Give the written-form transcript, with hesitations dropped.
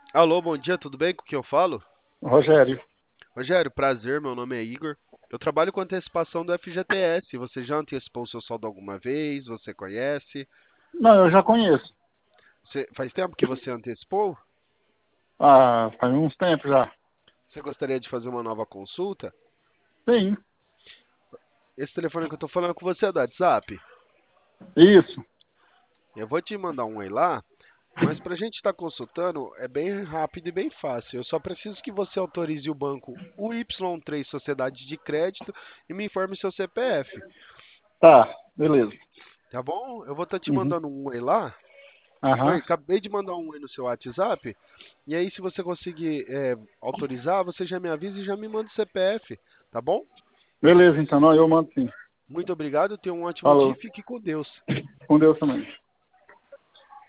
Alô, bom dia, tudo bem? Com quem eu falo? Rogério. Rogério, prazer, meu nome é Igor. Eu trabalho com antecipação do FGTS. Você já antecipou o seu saldo alguma vez? Você conhece? Não, eu já conheço. Faz tempo que você antecipou? Ah, faz uns tempos já. Você gostaria de fazer uma nova consulta? Sim, Esse telefone que eu tô falando com você é do WhatsApp. isso. Eu vou te mandar um aí lá, mas para a gente estar consultando é bem rápido e bem fácil. Eu só preciso que você autorize o banco UY3 Sociedade de Crédito e me informe seu CPF, Tá, beleza. tá bom? Eu vou estar te Uhum. mandando um aí lá. Oi, Aham. acabei de mandar um aí no seu WhatsApp. E aí, se você conseguir autorizar, você já me avisa e já me manda o CPF, tá bom? Beleza, então, não, eu mando sim. Muito obrigado, tenha um ótimo dia e Falou. fique com Deus. Com Deus também.